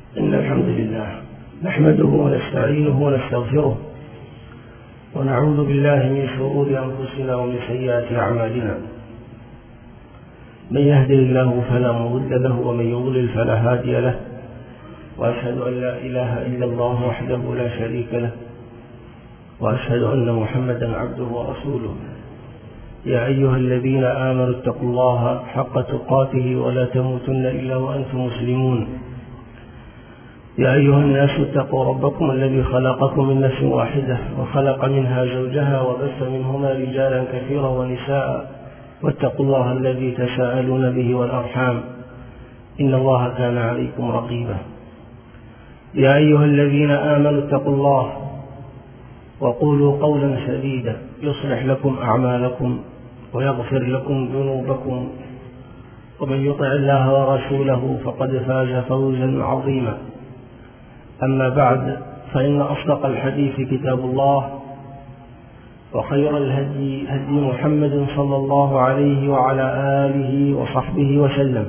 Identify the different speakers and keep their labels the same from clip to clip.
Speaker 1: إن الحمد لله نحمده ونستعينه ونستغفره ونعوذ بالله من شرور أنفسنا ومن سيئات أعمالنا. من يهده الله فلا مضل له ومن يضلل فلا هادي له، وأشهد أن لا إله إلا الله وحده لا شريك له، وأشهد أن محمدا عبده ورسوله. يا أيها الذين آمنوا اتقوا الله حق تقاته ولا تموتن إلا وأنتم مسلمون. يا أيها الناس اتقوا ربكم الذي خلقكم من نفس واحدة وخلق منها زوجها وبث منهما رجالا كثيرا ونساء، واتقوا الله الذي تساءلون به والأرحام إن الله كان عليكم رقيبا. يا أيها الذين آمنوا اتقوا الله وقولوا قولا سديدا يصلح لكم أعمالكم ويغفر لكم ذنوبكم، ومن يطع الله ورسوله فقد فاز فوزا عظيما. أما بعد، فإن أصدق الحديث كتاب الله، وخير الهدي هدي محمد صلى الله عليه وعلى آله وصحبه وسلم،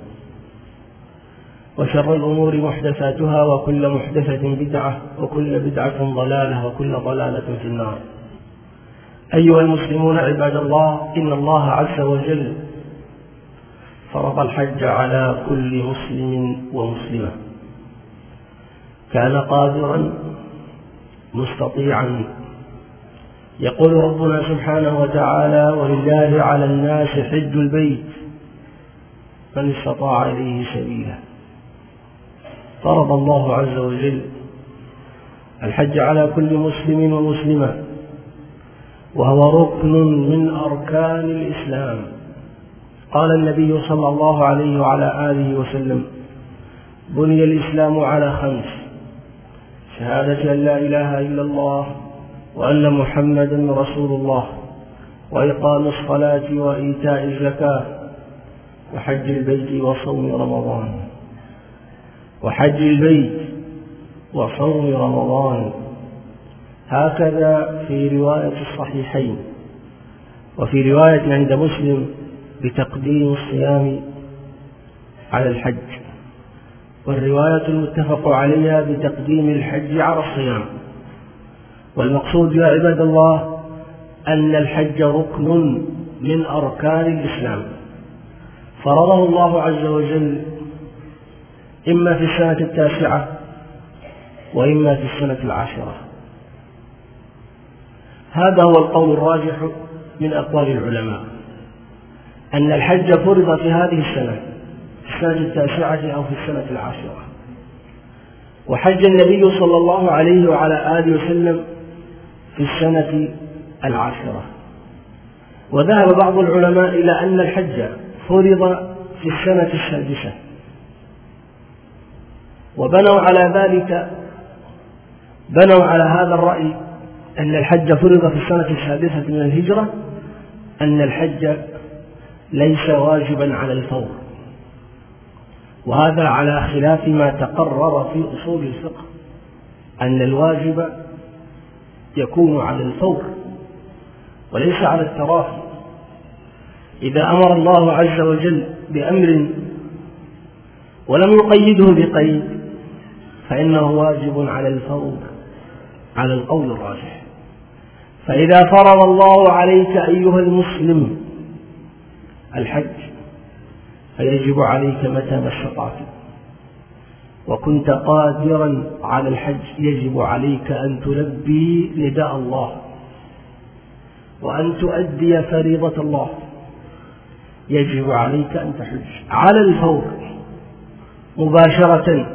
Speaker 1: وشر الأمور محدثاتها وكل محدثة بدعة وكل بدعة ضلالة وكل ضلالة في النار. أيها المسلمون عباد الله، إن الله عز وجل فرض الحج على كل مسلم ومسلمة، كان قادرا مستطيعا. يقول ربنا سبحانه وتعالى: ولله على الناس حج البيت من استطاع إليه سبيلا. فرض الله عز وجل الحج على كل مسلم ومسلمة، وهو ركن من أركان الإسلام. قال النبي صلى الله عليه وعلى آله وسلم: بني الإسلام على 5: شهادة أن لا إله إلا الله وأن محمدا رسول الله، وإقام الصلاة وإيتاء الزكاة، وحج البيت وصوم رمضان. وحج البيت وصوم رمضان، هكذا في رواية الصحيحين. وفي رواية عند مسلم بتقديم الصيام على الحج، والرواية المتفق عليها بتقديم الحج على الصيام. والمقصود يا عباد الله أن الحج ركن من أركان الإسلام، فرضه الله عز وجل إما في السنة 9 وإما في السنة 10. هذا هو القول الراجح من أقوال العلماء، أن الحج فرض في هذه السنة، في السنة 9 أو في السنة 10. وحج النبي صلى الله عليه وعلى آله وسلم في السنة 10. وذهب بعض العلماء إلى أن الحج فرض في السنة 6، وبنوا على ذلك، بنوا على هذا الرأي أن الحج فرض في السنة 6 من الهجرة، أن الحج ليس واجبا على الفور. وهذا على خلاف ما تقرر في أصول الفقه، أن الواجب يكون على الفور وليس على التراخي. إذا أمر الله عز وجل بأمر ولم يقيده بقيد فإنه واجب على الفور على القول الراجح. فإذا فرض الله عليك أيها المسلم الحج فيجب عليك متى ما استطعت، وكنت قادرا على الحج يجب عليك أن تلبي نداء الله وأن تؤدي فريضة الله. يجب عليك أن تحج على الفور مباشرة،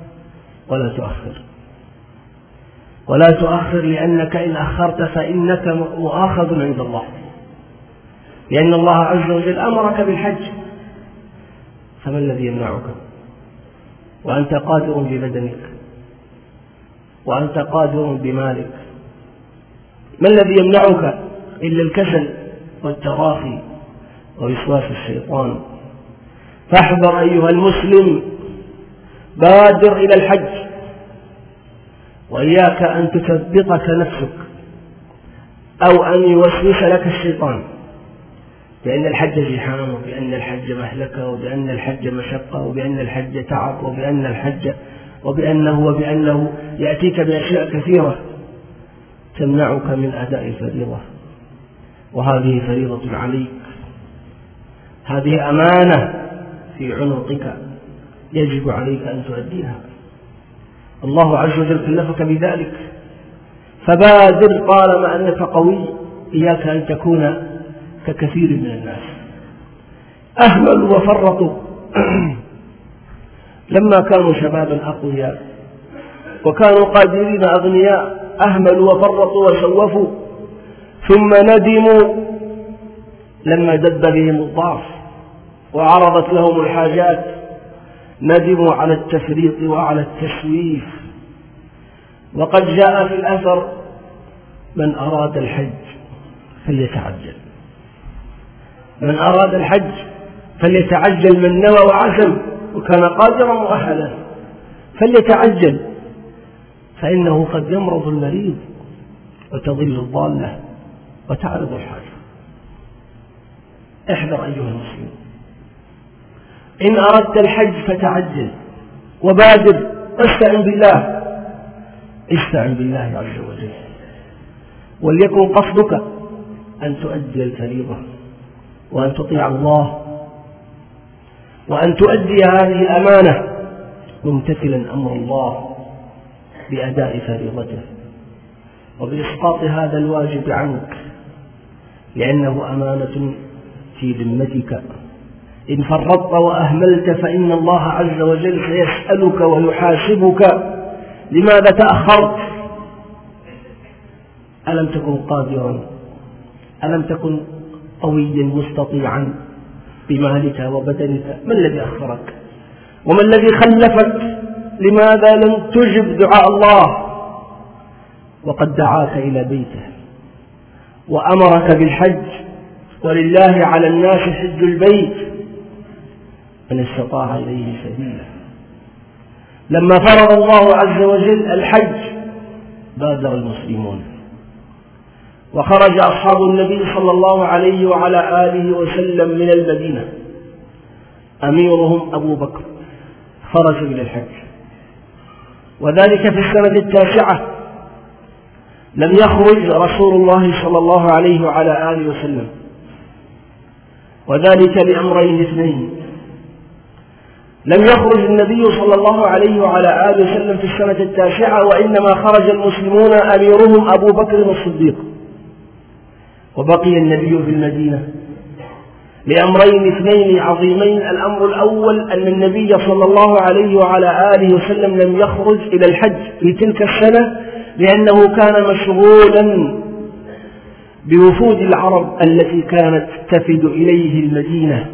Speaker 1: ولا تؤخر، لأنك إن أخرت فإنك مؤاخذ عند الله، لأن الله عز وجل أمرك بالحج، فما الذي يمنعك وأنت قادر ببدنك وأنت قادر بمالك؟ ما الذي يمنعك إلا الكسل والتراخي ووسواس الشيطان؟ فاحذر أيها المسلم، بادر إلى الحج، وإياك أن تثبطك نفسك أو أن يوسوس لك الشيطان بأن الحج زحام، وبأن الحج مهلكة، وبأن الحج مشقة، وبأن الحج تعب، وبأن الحج وبأنه يأتيك بأشياء كثيرة تمنعك من أداء الفريضة، وهذه فريضة عليك، هذه أمانة في عنقك يجب عليك أن تؤديها. الله عز وجل كلفك بذلك، فبادر طالما أنك قوي، إياك أن تكون ككثير من الناس أهملوا وفرطوا لما كانوا شبابا أقوياء وكانوا قادرين أغنياء، أهملوا وفرطوا وسوفوا، ثم ندموا لما دب بهم الضعف وعرضت لهم الحاجات، ندموا على التفريط وعلى التسويف. وقد جاء في الأثر: من أراد الحج فليتعجل، من أراد الحج فليتعجل، من نوى وعزم وكان قادرا مؤهلا فليتعجل، فإنه قد يمرض المريض وتضل الضالة وتعرض الحاجة. احذر أيها المسلم، إن أردت الحج فتعجل وبادر، واستعن بالله، استعن بالله عز وجل، وليكن قصدك أن تؤدي الفريضة وأن تطيع الله وأن تؤدي هذه الأمانة ممتثلا أمر الله بأداء فريضته وبإسقاط هذا الواجب عنك، لأنه أمانة في ذمتك. إن فرطت وأهملت فإن الله عز وجل سيسألك ويحاسبك: لماذا تأخرت؟ ألم تكن قادرا؟ ألم تكن قويا مستطيعا بمالك وبدنك؟ ما الذي أخرك؟ وما الذي خلفك؟ لماذا لم تجب دعاء الله وقد دعاك إلى بيته وأمرك بالحج؟ ولله على الناس حج البيت من استطاع إليه سبيلا. لما فرض الله عز وجل الحج بادر المسلمون، وخرج أصحاب النبي صلى الله عليه وعلى آله وسلم من المدينة، أميرهم أبو بكر خرج إلى الحج، وذلك في السنة 9. لم يخرج رسول الله صلى الله عليه وعلى آله وسلم، وذلك لأمرين اثنين: لم يخرج النبي صلى الله عليه وعلى آله وسلم في السنة 9، وإنما خرج المسلمون أميرهم أبو بكر الصديق، وبقي النبي في المدينة لأمرين اثنين عظيمين. الأمر الأول أن النبي صلى الله عليه وعلى آله وسلم لم يخرج إلى الحج في تلك السنة لأنه كان مشغولا بوفود العرب التي كانت تفد إليه المدينة،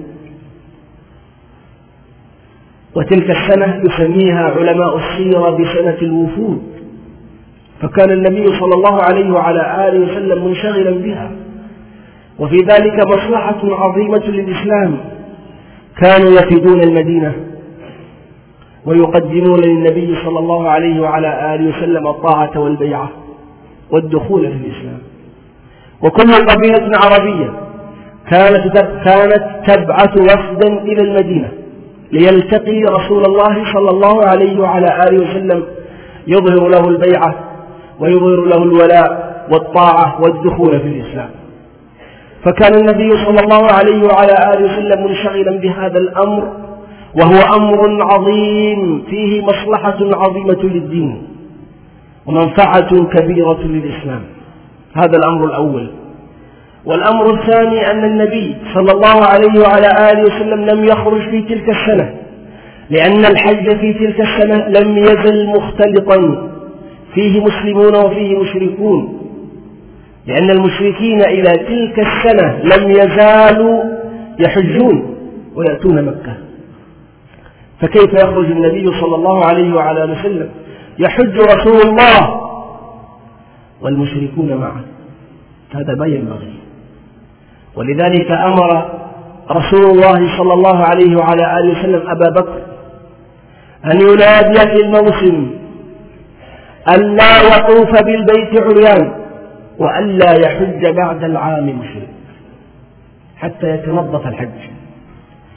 Speaker 1: وتلك السنة يسميها علماء السيرة بسنة الوفود، فكان النبي صلى الله عليه وعلى آله وسلم منشغلا بها، وفي ذلك مصلحة عظيمة للإسلام. كانوا يفدون المدينة ويقدمون للنبي صلى الله عليه وعلى آله وسلم الطاعة والبيعة والدخول في الإسلام. وكل قبيلة عربية كانت تبعث وفدا إلى المدينة ليلتقي رسول الله صلى الله عليه وعلى آله وسلم، يظهر له البيعة ويظهر له الولاء والطاعة والدخول في الإسلام. فكان النبي صلى الله عليه وعلى آله وسلم منشغلا بهذا الأمر، وهو أمر عظيم فيه مصلحة عظيمة للدين ومنفعة كبيرة للإسلام. هذا الأمر الأول. والأمر الثاني أن النبي صلى الله عليه وعلى آله وسلم لم يخرج في تلك السنة لأن الحج في تلك السنة لم يزل مختلطا، فيه مسلمون وفيه مشركون، لأن المشركين إلى تلك السنة لم يزالوا يحجون ويأتون مكة. فكيف يخرج النبي صلى الله عليه وعلى آله وسلم يحج رسول الله والمشركون معه؟ هذا ما ينبغي. ولذلك أمر رسول الله صلى الله عليه وعلى آله وسلم أبا بكر أن ينادي في الموسم ألا يطوف بالبيت عريان وألا يحج بعد العام مشرك حتى يتنظف الحج.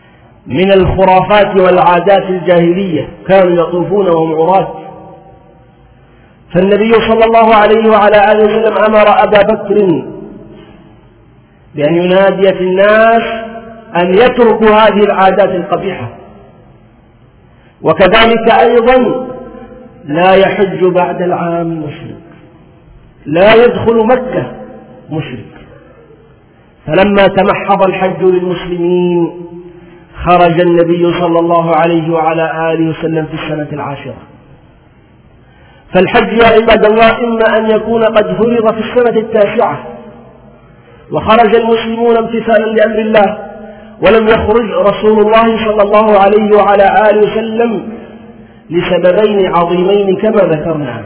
Speaker 1: من الخرافات والعادات الجاهلية، كانوا يطوفون وهم عراة. فالنبي صلى الله عليه وعلى آله وسلم أمر أبا بكر بأن ينادي في الناس أن يتركوا هذه العادات القبيحة، وكذلك أيضا لا يحج بعد العام مشرك، لا يدخل مكة مشرك. فلما تمحض الحج للمسلمين خرج النبي صلى الله عليه وعلى آله وسلم في السنة العاشرة. فالحج يا عباد الله إما أن يكون قد فرض في السنة التاسعة وخرج المسلمون امتثالا لأمر الله، ولم يخرج رسول الله صلى الله عليه وعلى آله وسلم لسببين عظيمين كما ذكرنا،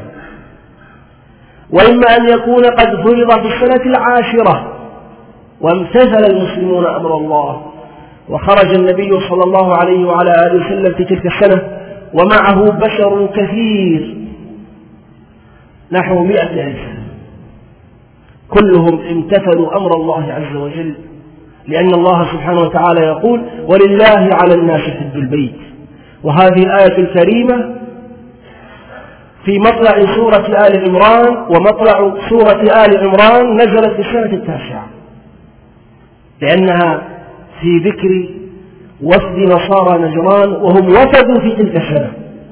Speaker 1: وإما أن يكون قد فرض في السنة العاشرة وامتثل المسلمون أمر الله وخرج النبي صلى الله عليه وعلى آله وسلم في تلك السنة ومعه بشر كثير نحو 100,000 كلهم امتثلوا أمر الله عز وجل، لأن الله سبحانه وتعالى يقول: ولله على الناس حج البيت. وهذه الآية الكريمة في مطلع سورة آل عمران، ومطلع سورة آل عمران نزلت في السنة التاسعة، لأنها في ذكر وفد نصارى نجران وهم وفدوا في تلك السنة.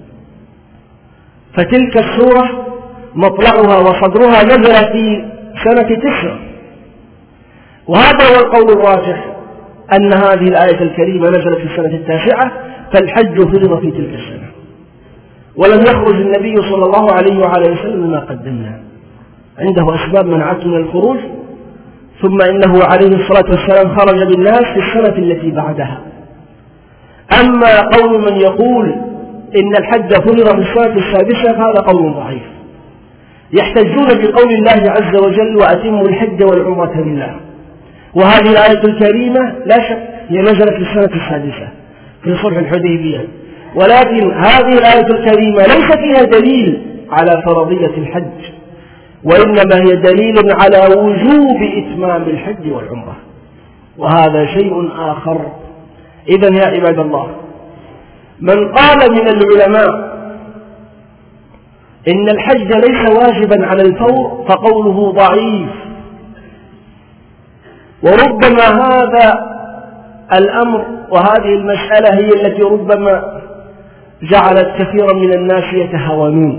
Speaker 1: فتلك السورة مطلعها وصدرها نزل في سنة 9، وهذا هو القول الراجح أن هذه الآية الكريمة نزلت في السنة التاسعة، فالحج فرض في تلك السنة، ولم يخرج النبي صلى الله عليه وعلى وسلم ما قدمنا، عنده أسباب منعته من الخروج، ثم إنه عليه الصلاة والسلام خرج بالناس في السنة التي بعدها. أما قول من يقول إن الحج فرض في السنة السادسة فهذا قول ضعيف، يحتجون بقول الله عز وجل: وأتموا الحج والعمرة لله. وهذه الآية الكريمة لا شك هي نزلت في السنة السادسة في صلح الحديبية، ولكن هذه الآية الكريمة ليس فيها دليل على فرضية الحج، وإنما هي دليل على وجوب إتمام الحج والعمرة، وهذا شيء آخر. إذن يا عباد الله، من قال من العلماء إن الحج ليس واجبا على الفور فقوله ضعيف، وربما هذا الأمر وهذه المسألة هي التي ربما جعلت كثيرا من الناس يتهاونون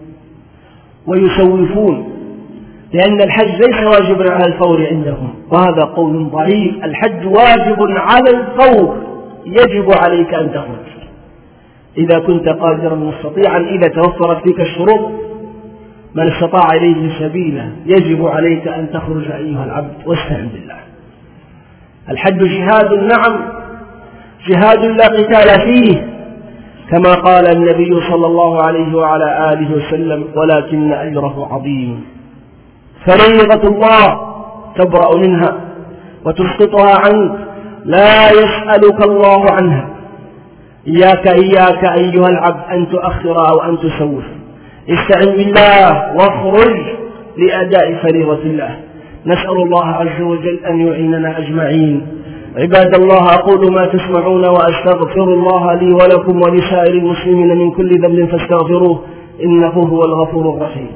Speaker 1: ويسوفون، لأن الحج ليس واجبا على الفور عندهم، وهذا قول ضعيف. الحج واجب على الفور، يجب عليك أن تخرج إذا كنت قادرا مستطيعا، إذا توفرت فيك الشروط. من استطاع إليه سبيلا يجب عليك أن تخرج أيها العبد، واستعن بالله. الحج جهاد، نعم جهاد لا قتال فيه، كما قال النبي صلى الله عليه وعلى آله وسلم: ولكن أجره عظيم. فريضة الله تبرأ منها وتسقطها عنك، لا يسألك الله عنها. إياك أيها العبد أن تؤخر أو أن تسوف، استعن بالله واخرج لأداء فريضة الله. نسأل الله عز وجل أن يعيننا أجمعين. عباد الله، أقول ما تسمعون وأستغفر الله لي ولكم ولسائر المسلمين من كل ذنب فاستغفروه، إنه هو الغفور الرحيم.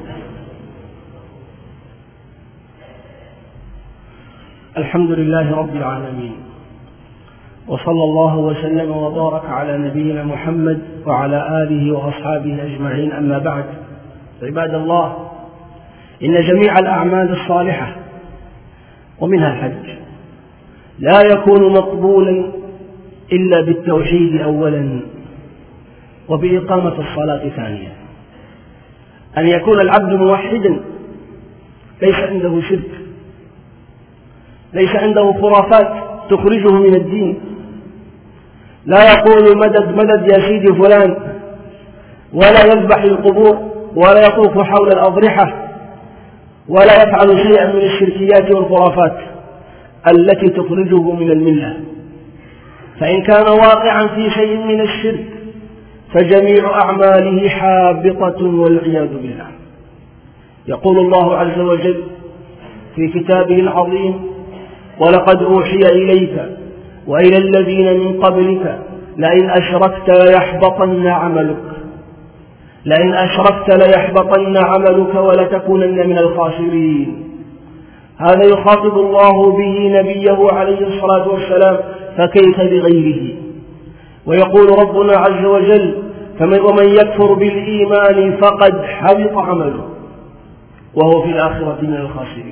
Speaker 1: الحمد لله رب العالمين، وصلى الله وسلم وبارك على نبينا محمد وعلى آله وأصحابه أجمعين. أما بعد، عباد الله، إن جميع الأعمال الصالحة ومنها الحج لا يكون مقبولا إلا بالتوحيد أولا، وبإقامة الصلاة ثانيا. أن يكون العبد موحدا، ليس عنده شرك، ليس عنده خرافات تخرجه من الدين، لا يقول مدد مدد يا سيدي فلان، ولا يذبح القبور، ولا يطوف حول الأضرحة، ولا يفعل شيئا من الشركيات والخرافات التي تخرجه من الملة. فإن كان واقعا في شيء من الشرك فجميع أعماله حابطة والعياذ بالله. يقول الله عز وجل في كتابه العظيم: ولقد أوحي إليك وإلى الذين من قبلك لئن أشركت ليحبطن عملك لئن أشركت ليحبطن عملك ولتكونن من الخاسرين. هذا يخاطب الله به نبيه عليه الصلاة والسلام، فكيف بغيره؟ ويقول ربنا عز وجل: ومن يكفر بالإيمان فقد حبط عمله وهو في الآخرة من الخاسرين.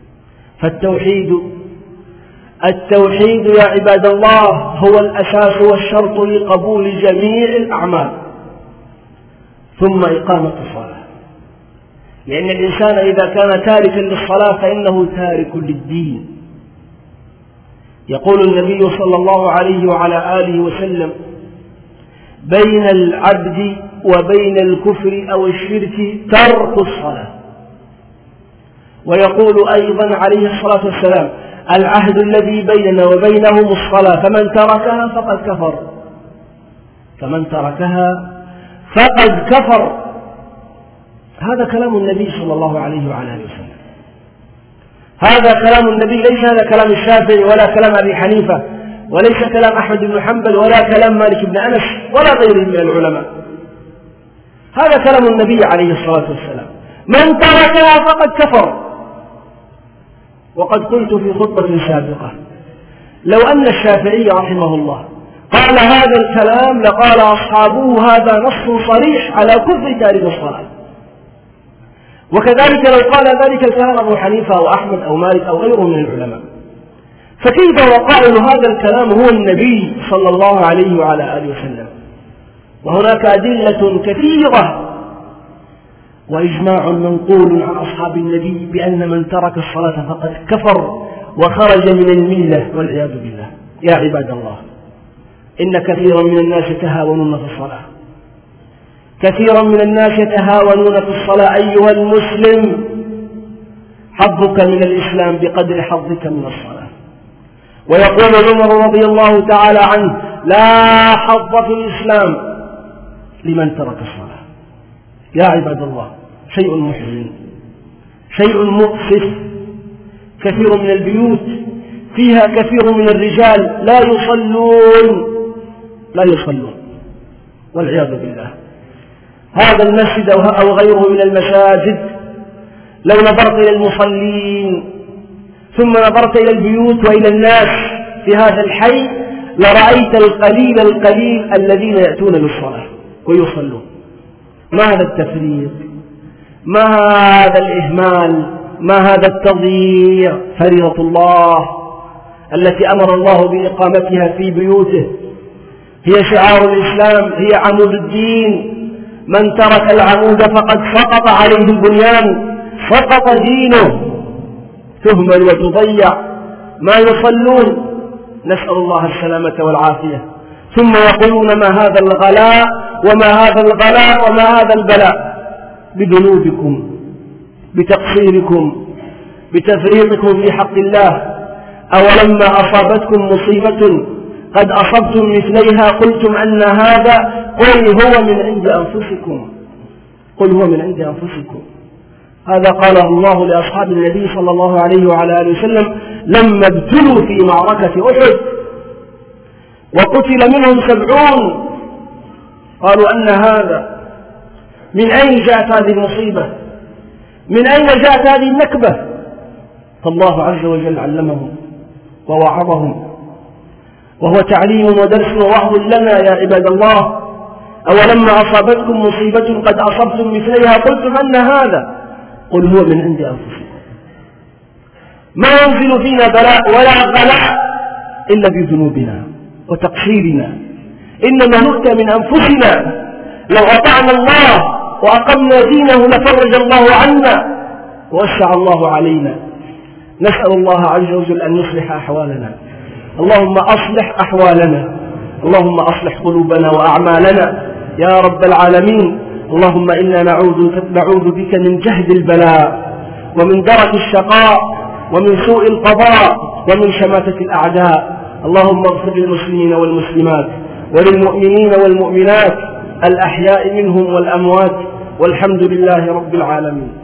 Speaker 1: التوحيد يا عباد الله هو الأساس والشرط لقبول جميع الأعمال، ثم إقامة الصلاة، لأن الإنسان إذا كان تاركا للصلاة فإنه تارك للدين. يقول النبي صلى الله عليه وعلى آله وسلم: بين العبد وبين الكفر أو الشرك ترك الصلاة. ويقول أيضا عليه الصلاة والسلام: العهد الذي بيننا وبينهم الصلاة، فمن تركها فقد كفر. هذا كلام النبي صلى الله عليه وعلى آله وسلم، هذا كلام النبي، ليس هذا كلام الشافعي ولا كلام أبي حنيفة وليس كلام أحمد بن حنبل ولا كلام مالك بن أنس ولا غيره من العلماء. هذا كلام النبي عليه الصلاة والسلام: من تركها فقد كفر. وقد قلت في خطبة سابقة: لو أن الشافعي رحمه الله قال هذا الكلام لقال أصحابه هذا نص صريح على كفر تارك الصلاة. وكذلك لو قال ذلك الكلام أبو حنيفة أو أحمد أو مالك أو غيره من العلماء. فكيف وقائل هذا الكلام هو النبي صلى الله عليه وعلى آله وسلم؟ وهناك أدلة كثيرة وإجماع منقول عن أصحاب النبي بأن من ترك الصلاة فقد كفر وخرج من الملة والعياذ بالله. يا عباد الله، إن كثيرا من الناس يتهاونون في الصلاة، كثيرا من الناس يتهاونون في الصلاة. أيها المسلم، حظك من الإسلام بقدر حظك من الصلاة. ويقول عمر رضي الله تعالى عنه: لا حظ في الإسلام لمن ترك الصلاة. يا عباد الله، شيء محزن، شيء مؤسف. كثير من البيوت فيها كثير من الرجال لا يصلون والعياذ بالله. هذا المسجد أو غيره من المساجد لو نظرت إلى المصلين ثم نظرت إلى البيوت وإلى الناس في هذا الحي لرأيت القليل الذين يأتون للصلاة ويصلون. ما هذا التفريط؟ ما هذا الإهمال؟ ما هذا التضييع؟ فريضة الله التي أمر الله بإقامتها في بيوته هي شعار الإسلام، هي عمود الدين. من ترك العمود فقد سقط عليه البنيان، سقط دينه، تهمل وتضيع. ما يصلون، نسأل الله السلامة والعافية، ثم يقولون: ما هذا الغلاء وما هذا الغلاء وما هذا البلاء؟ بذنوبكم، بتقصيركم، بتفريطكم في حق الله. أولما أصابتكم مصيبة قد أصبتم مثليها قلتم أن هذا، قل هو من عند أنفسكم. هذا قاله الله لأصحاب النبي صلى الله عليه وعلى آله وسلم لما ابتلوا في معركة أحد وقتل منهم 70. قالوا: أن هذا، من أين جاءت هذه المصيبة؟ من أين جاءت هذه النكبة؟ فالله عز وجل علمهم ووعظهم، وهو تعليم ودرس ووعظ لنا يا عباد الله. أولما أصابتكم مصيبة قد أصبتم مثلها قلتم أن هذا، قل هو من عند أنفسكم. ما ينزل فينا بلاء ولا غلاء إلا بذنوبنا وتقصيرنا، إنما نؤتى من أنفسنا. لو أطعنا الله وأقمنا دينه لفرج الله عنا ووسع الله علينا. نسأل الله عز وجل أن يصلح أحوالنا. اللهم أصلح أحوالنا، اللهم أصلح قلوبنا وأعمالنا يا رب العالمين. اللهم إنا نعوذ بك من جهد البلاء ومن درك الشقاء ومن سوء القضاء ومن شماتة الأعداء. اللهم اغفر للمسلمين والمسلمات وللمؤمنين والمؤمنات الأحياء منهم والأموات، والحمد لله رب العالمين.